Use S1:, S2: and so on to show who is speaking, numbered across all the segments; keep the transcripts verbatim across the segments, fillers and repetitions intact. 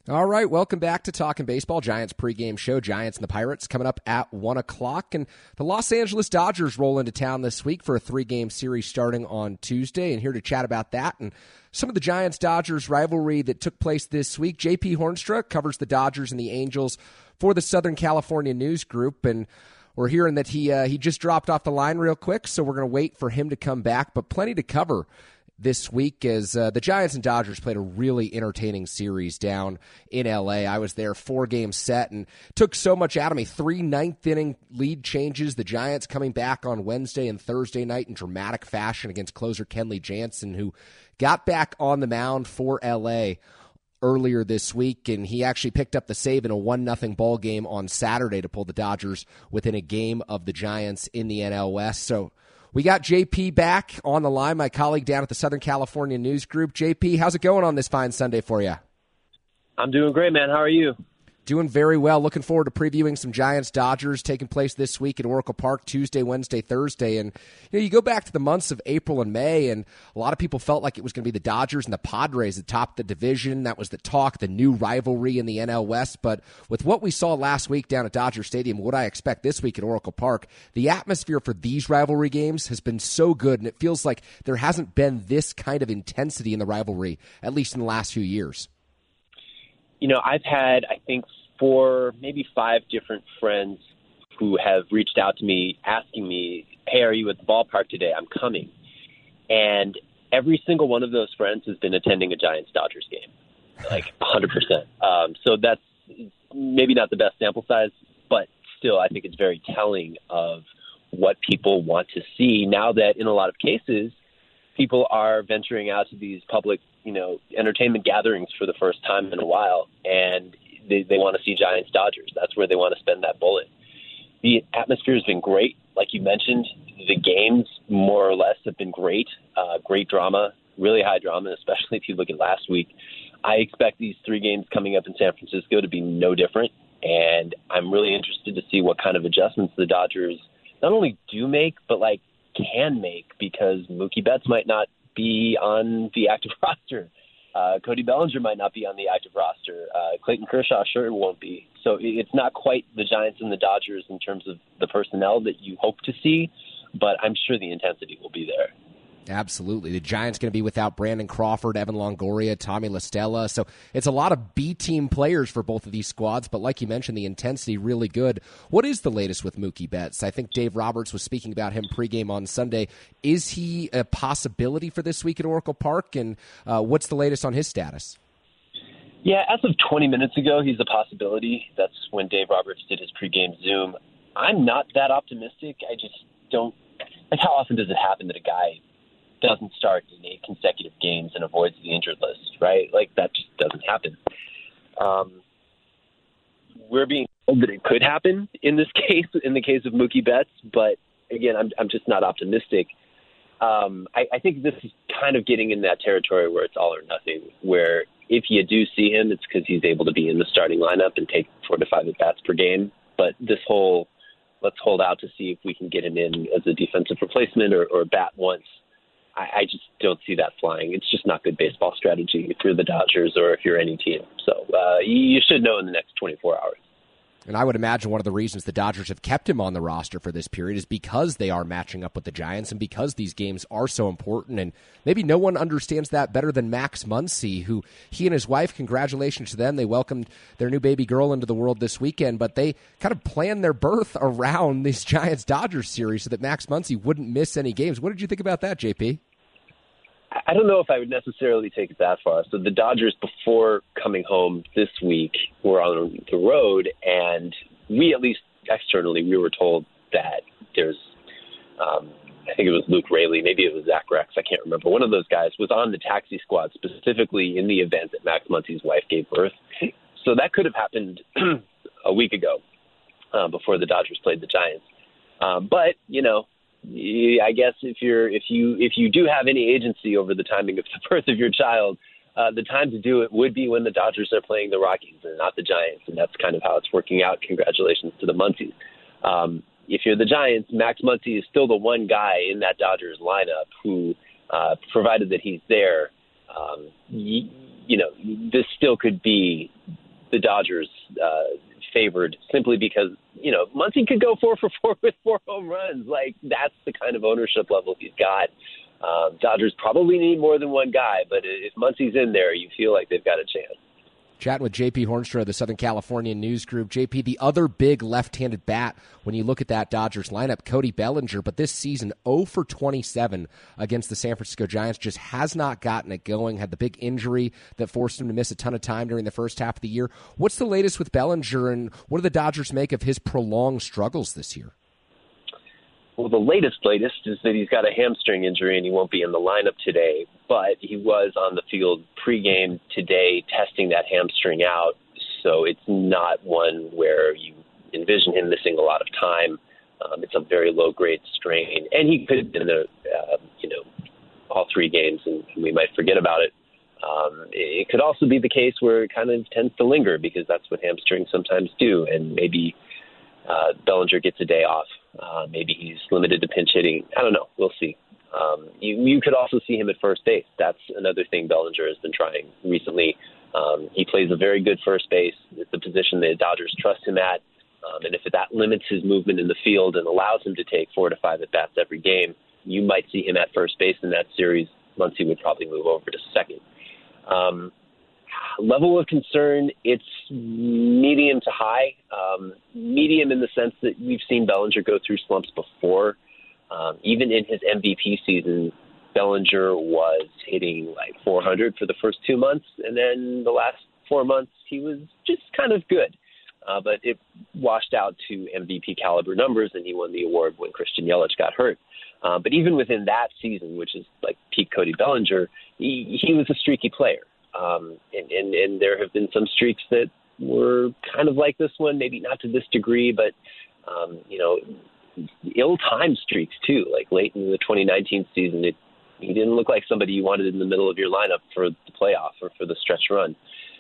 S1: All right, welcome back to Talking Baseball, Giants pregame show. Giants and the Pirates coming up at one o'clock. And the Los Angeles Dodgers roll into town this week for a three-game series starting on Tuesday. And here to chat about that and some of the Giants-Dodgers rivalry that took place this week, J P Hornstra covers the Dodgers and the Angels for the Southern California News Group. And we're hearing that he uh, he just dropped off the line real quick, so we're going to wait for him to come back. But plenty to cover this week as uh, the Giants and Dodgers played a really entertaining series down in L A. I was there, four-game set, and took so much out of me. Three ninth-inning lead changes. The Giants coming back on Wednesday and Thursday night in dramatic fashion against closer Kenley Jansen, who got back on the mound for L A earlier this week, and he actually picked up the save in a one nothing ball game on Saturday to pull the Dodgers within a game of the Giants in the N L West. So we got J P back on the line, my colleague down at the Southern California News Group. J P, how's it going on this fine Sunday for you?
S2: I'm doing great, man. How are you?
S1: Doing very well. Looking forward to previewing some Giants-Dodgers taking place this week at Oracle Park, Tuesday, Wednesday, Thursday. And you know, you go back to the months of April and May, and a lot of people felt like it was going to be the Dodgers and the Padres that topped the division. That was the talk, the new rivalry in the N L West. But with what we saw last week down at Dodger Stadium, what I expect this week at Oracle Park, the atmosphere for these rivalry games has been so good, and it feels like there hasn't been this kind of intensity in the rivalry, at least in the last few years.
S2: You know, I've had, I think, four, maybe five different friends who have reached out to me asking me, hey, are you at the ballpark today? I'm coming. And every single one of those friends has been attending a Giants-Dodgers game, like one hundred percent. Um, so that's maybe not the best sample size, but still I think it's very telling of what people want to see now that in a lot of cases people are venturing out to these public, you know, entertainment gatherings for the first time in a while, and they, they want to see Giants Dodgers. That's where they want to spend that bullet. The atmosphere has been great. Like you mentioned, the games more or less have been great. Uh, great drama, really high drama, especially if you look at last week. I expect these three games coming up in San Francisco to be no different, and I'm really interested to see what kind of adjustments the Dodgers not only do make, but like can make, because Mookie Betts might not be on the active roster. Uh, Cody Bellinger might not be on the active roster. Uh, Clayton Kershaw sure won't be. So it's not quite the Giants and the Dodgers in terms of the personnel that you hope to see, but I'm sure the intensity will be there.
S1: Absolutely. The Giants going to be without Brandon Crawford, Evan Longoria, Tommy La Stella. So it's a lot of B-team players for both of these squads. But like you mentioned, the intensity really good. What is the latest with Mookie Betts? I think Dave Roberts was speaking about him pregame on Sunday. Is he a possibility for this week at Oracle Park? And uh, what's the latest on his status?
S2: Yeah, as of twenty minutes ago, he's a possibility. That's when Dave Roberts did his pregame Zoom. I'm not that optimistic. I just don't – like, how often does it happen that a guy – doesn't start in eight consecutive games and avoids the injured list, right? Like, that just doesn't happen. Um, we're being told that it could happen in this case, in the case of Mookie Betts, but again, I'm I'm just not optimistic. Um, I, I think this is kind of getting in that territory where it's all or nothing, where if you do see him, it's because he's able to be in the starting lineup and take four to five at-bats per game. But this whole, let's hold out to see if we can get him in as a defensive replacement or, or bat once, I, I just don't see that flying. It's just not good baseball strategy if you're the Dodgers or if you're any team. So uh, you should know in the next twenty-four hours.
S1: And I would imagine one of the reasons the Dodgers have kept him on the roster for this period is because they are matching up with the Giants and because these games are so important. And maybe no one understands that better than Max Muncy, who he and his wife, congratulations to them. They welcomed their new baby girl into the world this weekend, but they kind of planned their birth around this Giants-Dodgers series so that Max Muncy wouldn't miss any games. What did you think about that, J P?
S2: I don't know if I would necessarily take it that far. So the Dodgers, before coming home this week, were on the road, and we, at least externally, we were told that there's, um, I think it was Luke Raley, maybe it was Zach Rex, I can't remember. One of those guys was on the taxi squad specifically in the event that Max Muncy's wife gave birth. So that could have happened a week ago uh, before the Dodgers played the Giants. Um, but, you know, I guess if you're if you if you do have any agency over the timing of the birth of your child, uh, the time to do it would be when the Dodgers are playing the Rockies and not the Giants, and that's kind of how it's working out. Congratulations to the Muncies. Um, if you're the Giants, Max Muncy is still the one guy in that Dodgers lineup who, uh, provided that he's there, um, you, you know, this still could be the Dodgers uh, favored simply because, you know, Muncy could go four for four with four home runs. Like, that's the kind of ownership level he's got. Um, Dodgers probably need more than one guy, but if Muncy's in there, you feel like they've got a chance.
S1: Chatting with J P Hornstra of the Southern California News Group. J P, the other big left-handed bat when you look at that Dodgers lineup, Cody Bellinger, but this season oh for twenty-seven against the San Francisco Giants, just has not gotten it going, had the big injury that forced him to miss a ton of time during the first half of the year. What's the latest with Bellinger, and what do the Dodgers make of his prolonged struggles this year?
S2: Well, the latest latest is that he's got a hamstring injury and he won't be in the lineup today, but he was on the field pregame today testing that hamstring out, so it's not one where you envision him missing a lot of time. Um, it's a very low-grade strain, and he could have been there, uh, you know, all three games, and we might forget about it. Um, it could also be the case where it kind of tends to linger because that's what hamstrings sometimes do, and maybe uh, Bellinger gets a day off. Uh, maybe he's limited to pinch hitting. I don't know. We'll see. Um, you, you could also see him at first base. That's another thing Bellinger has been trying recently. Um, he plays a very good first base. It's a position the Dodgers trust him at. Um, and if that limits his movement in the field and allows him to take four to five at-bats every game, you might see him at first base in that series. Muncy would probably move over to second. Um, level of concern, it's medium to high. Um, medium in the sense that we've seen Bellinger go through slumps before. Um, even in his M V P season, Bellinger was hitting like four hundred for the first two months, and then the last four months he was just kind of good. Uh, but it washed out to M V P caliber numbers, and he won the award when Christian Yelich got hurt. Uh, but even within that season, which is like peak Cody Bellinger, he, he was a streaky player. Um, and, and, and there have been some streaks that were kind of like this one, maybe not to this degree, but, um, you know, ill-timed streaks too. Like late in the twenty nineteen season, it, he didn't look like somebody you wanted in the middle of your lineup for the playoff or for the stretch run.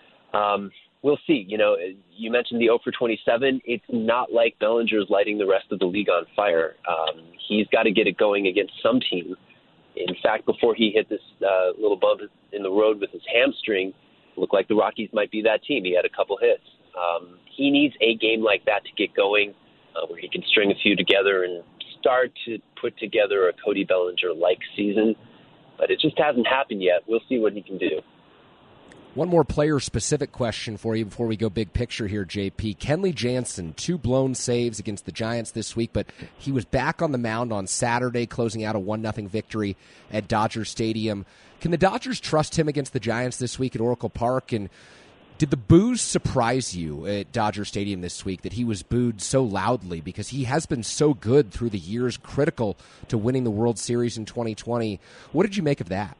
S2: Um, we'll see. You know, you mentioned the oh for twenty-seven. It's not like Bellinger's lighting the rest of the league on fire. Um, he's got to get it going against some team. In fact, before he hit this uh, little bump in the road with his hamstring, it looked like the Rockies might be that team. He had a couple hits. Um, he needs a game like that to get going, uh, where he can string a few together and start to put together a Cody Bellinger-like season. But it just hasn't happened yet. We'll see what he can do.
S1: One more player-specific question for you before we go big picture here, J P. Kenley Jansen, two blown saves against the Giants this week, but he was back on the mound on Saturday, closing out a one nothing victory at Dodger Stadium. Can the Dodgers trust him against the Giants this week at Oracle Park? And did the boos surprise you at Dodger Stadium this week, that he was booed so loudly? Because he has been so good through the years, critical to winning the World Series in twenty twenty. What did you make of that?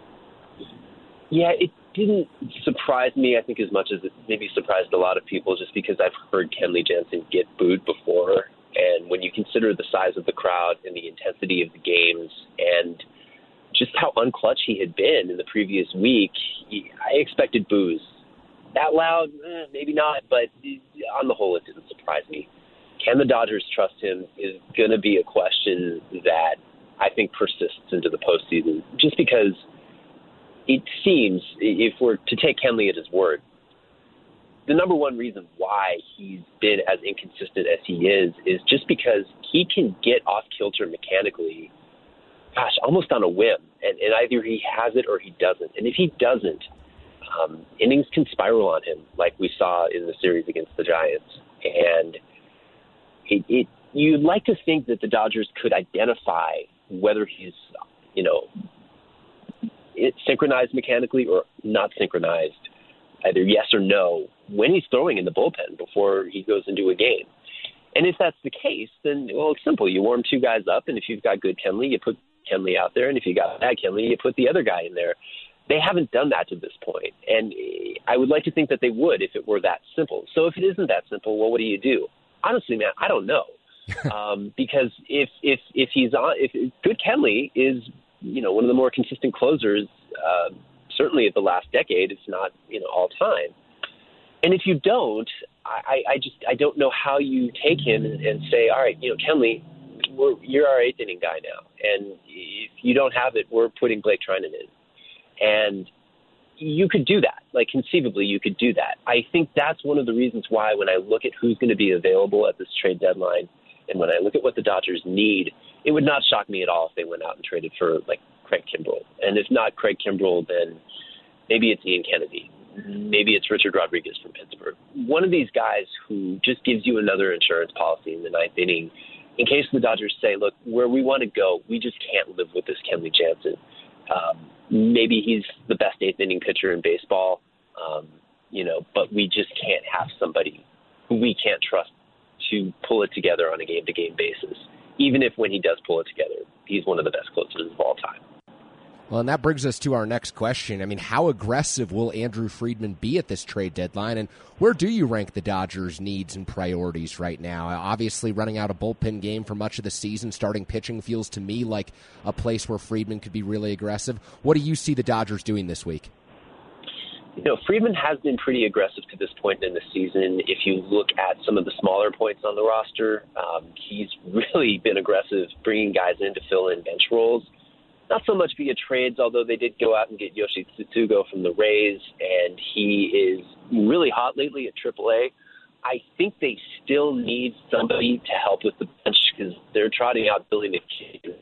S2: Yeah, it didn't surprise me, I think, as much as it maybe surprised a lot of people, just because I've heard Kenley Jansen get booed before. And when you consider the size of the crowd and the intensity of the games and just how unclutch he had been in the previous week, he, I expected boos. That loud, eh, maybe not, but on the whole, it didn't surprise me. Can the Dodgers trust him is going to be a question that I think persists into the postseason, just because it seems, if we're to take Kenley at his word, the number one reason why he's been as inconsistent as he is is just because he can get off kilter mechanically, gosh, almost on a whim. And, and either he has it or he doesn't. And if he doesn't, um, innings can spiral on him, like we saw in the series against the Giants. And it, it you'd like to think that the Dodgers could identify whether he's, you know, it's synchronized mechanically or not synchronized, either yes or no, when he's throwing in the bullpen before he goes into a game. And if that's the case, then, well, it's simple. You warm two guys up, and if you've got good Kenley, you put Kenley out there, and if you got bad Kenley, you put the other guy in there. They haven't done that to this point, and I would like to think that they would if it were that simple. So if it isn't that simple, well, what do you do? Honestly, man, I don't know. um, because if if if he's on, if good Kenley is, you know, one of the more consistent closers, uh, certainly of the last decade, if not, you know, all time. And if you don't, I, I just I don't know how you take him and, and say, all right, you know, Kenley, we're, you're our eighth inning guy now, and if you don't have it, we're putting Blake Trinan in. And you could do that. Like, conceivably, you could do that. I think that's one of the reasons why when I look at who's going to be available at this trade deadline and when I look at what the Dodgers need, it would not shock me at all if they went out and traded for, like, Craig Kimbrell. And if not Craig Kimbrell, then maybe it's Ian Kennedy. Maybe it's Richard Rodriguez from Pittsburgh. One of these guys who just gives you another insurance policy in the ninth inning in case the Dodgers say, look, where we want to go, we just can't live with this Kenley Jansen. Um, maybe he's the best eighth inning pitcher in baseball, um, you know, but we just can't have somebody who we can't trust to pull it together on a game-to-game basis, even if when he does pull it together, he's one of the best closers of all time.
S1: Well, and that brings us to our next question. I mean, how aggressive will Andrew Friedman be at this trade deadline, and where do you rank the Dodgers' needs and priorities right now? Obviously, running out a bullpen game for much of the season, starting pitching feels to me like a place where Friedman could be really aggressive. What do you see the Dodgers doing this week?
S2: You know, Friedman has been pretty aggressive to this point in the season. If you look at some of the smaller points on the roster, um, he's really been aggressive bringing guys in to fill in bench roles. Not so much via trades, although they did go out and get Yoshi Tsutsugo from the Rays, and he is really hot lately at triple A. I think they still need somebody to help with the bench because they're trotting out Billy McKinney.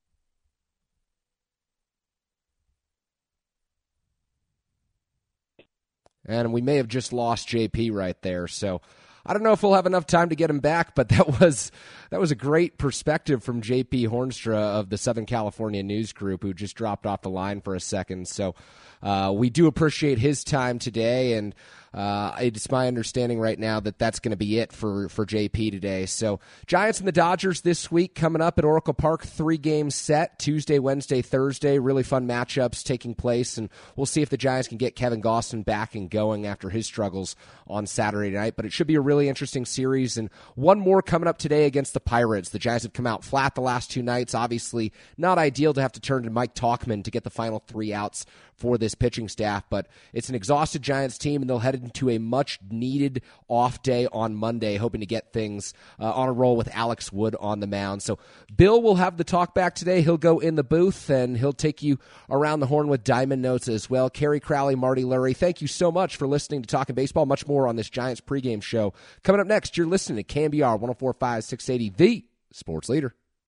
S1: And we may have just lost J P right there, so I don't know if we'll have enough time to get him back, but that was that was a great perspective from J P Hornstra of the Southern California News Group, who just dropped off the line for a second. So uh, we do appreciate his time today, and uh, it's my understanding right now that that's going to be it for, for J P today. So Giants and the Dodgers this week coming up at Oracle Park, three-game set, Tuesday, Wednesday, Thursday. Really fun matchups taking place, and we'll see if the Giants can get Kevin Gausman back and going after his struggles on Saturday night. But it should be a really interesting series, and one more coming up today against the Pirates. The Giants have come out flat the last two nights. Obviously not ideal to have to turn to Mike Tauchman to get the final three outs for this pitching staff, but it's an exhausted Giants team, and they'll head into a much-needed off day on Monday, hoping to get things uh, on a roll with Alex Wood on the mound. So Bill will have the talk back today. He'll go in the booth, and he'll take you around the horn with Diamond Notes as well. Kerry Crowley, Marty Lurie, thank you so much for listening to Talking Baseball. Much more on this Giants pregame show. Coming up next, you're listening to K M B R one oh four point five, six eighty, the Sports Leader.